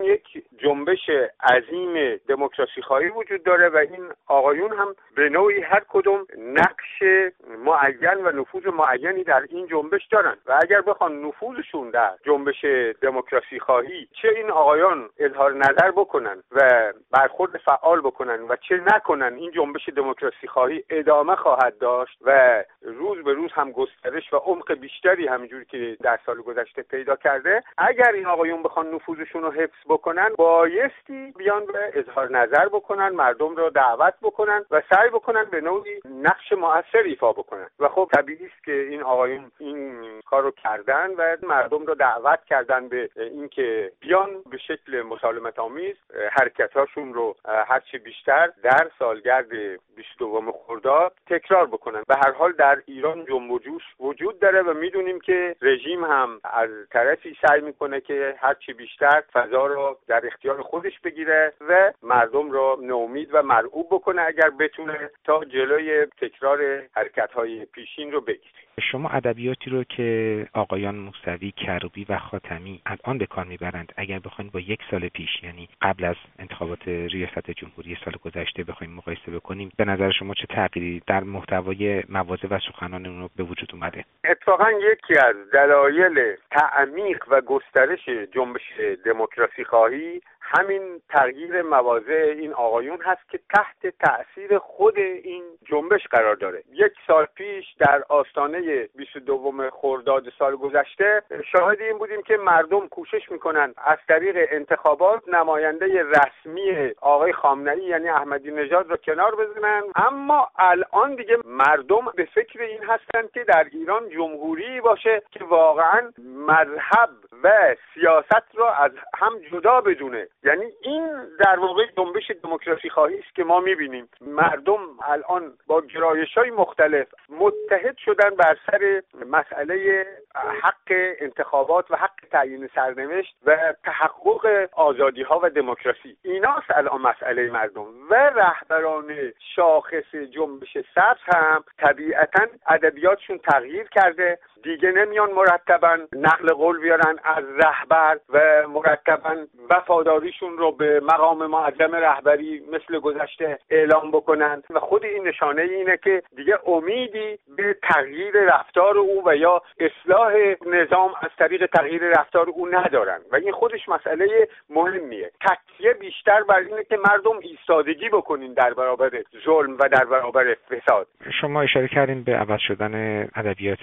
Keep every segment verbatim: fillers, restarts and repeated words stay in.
یک جنبش عظیم دموکراسی خواهی وجود داره و این آقایون هم به نوعی هر کدوم نقش معین و نفوذ معینی در این جنبش دارن و اگر بخوان نفوذشون در جنبش دموکراسی خواهی چه این آقایان اظهار نظر بکنن و برخورد فعال بکنن و چه نکنن، این جنبش دموکراسی خواهی ادامه خواهد داشت و روز به روز هم گسترش و عمق بیشتری همینجوری که در سال گذشته پیدا کرده. اگر این آقایون بخوان نفوذشون رو حفظ بکنن بایستی بیان به اظهار نظر بکنن، مردم رو دعوت بکنن و سعی بکنن به نوعی نقش مؤثر ایفا بکنن و خب طبیعی است که این آقایون این کارو کردن و مردم رو دعوت کردن به اینکه بیان به شکل مسالمت آمیز حرکتاشون رو هرچی بیشتر در سالگرد بیست و دوم خرداد تکرار بکنن. به هر حال در ایران جنب و جوش وجود داره و میدونیم که رژیم هم از طرفی سعی میکنه که هرچی بیشتر فضا رو در اختیار خودش بگیره و مردم رو ناامید و مرعوب بکنه اگر بتونه تا جلوی تکرار حرکت‌های پیشین رو بگیره. شما ادبیاتی رو که آقایان موسوی، کروبی و خاتمی الان به کار میبرند اگر بخواید با یک سال پیش، یعنی قبل از انتخابات ریاست جمهوری سال گذشته بخوایم مقایسه بکنیم، به نظر شما چه تغییری در محتوای مواضع و سخنان اون به وجود اومده؟ اتفاقا یکی از دلایل تعمیق و گسترش جنبش دموکراسی خواهی همین تغییر مواضع این آقایون هست که تحت تأثیر خود این جنبش قرار داره. یک سال پیش در آستانه بیست و دوم خرداد سال گذشته شاهد این بودیم که مردم کوشش میکنن از طریق انتخابات نماینده رسمی آقای خامنه‌ای یعنی احمدی نژاد رو کنار بزنن، اما الان دیگه مردم به فکر این هستن که در ایران جمهوری باشه که واقعا مذهب و سیاست رو از هم جدا بدونه. یعنی این در واقع جنبش دموکراسی خواهی است که ما می‌بینیم مردم الان با گرایش‌های مختلف متحد شدن بر سر مسئله حق انتخابات و حق تعیین سرنوشت و تحقق آزادی‌ها و دموکراسی. ایناست الان مسئله مردم و رهبران شاخص جنبش سبز هم طبیعتاً ادبیاتشون تغییر کرده، دیگه نمیان مرتباً نقل قول بیارن از رهبر و مرتباً وفاداریشون رو به مقام معظم رهبری مثل گذشته اعلام بکنن و خود این نشانه اینه که دیگه امیدی به تغییر رفتار او و یا اصلاح نظام از طریق تغییر رفتار او ندارن و این خودش مسئله مهمیه. تکیه بیشتر بر اینه که مردم ایستادگی بکنین در برابر ظلم و در برابر فساد. شما اشاره کردین به عوض شدن ادبیات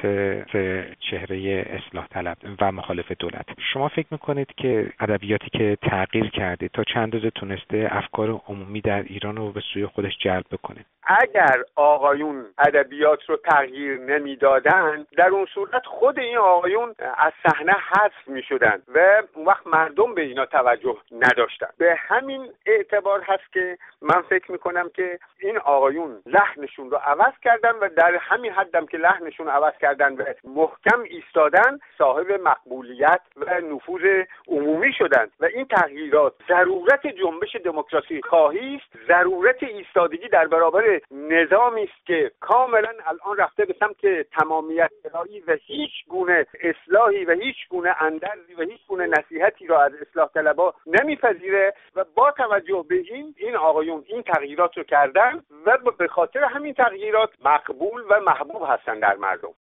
چهره اصلاح طلب و مخالف دولت. شما فکر میکنید که ادبیاتی که تغییر کرده تا چند اندازه تونسته افکار عمومی در ایران رو به سوی خودش جلب بکنه؟ اگر آقایون ادبیات رو تغییر نمیدادن در اون صورت خود این آقایون از صحنه حذف میشدن و اون وقت مردم به اینا توجه نداشتن. به همین اعتبار هست که من فکر میکنم که این آقایون لحنشون رو عوض کردن و در همین حدم که لحنشون عوض کردن و محکم ایستادن صاحب مقبولیت و نفوذ عمومی شدن و این تغییرات ضرورت جنبش دموکراسی خواهی است، ضرورت ایستادگی در برابر نظامی است که کاملا الان رفته به سمت تمامیت گرایی و هیچ گونه اصلاحی و هیچ گونه اندرزی و هیچ گونه نصیحتی را از اصلاح طلبها نمیپذیره و با توجه به این این آقایون این تغییرات رو کردن و به خاطر همین تغییرات مقبول و محبوب هستن در مردم.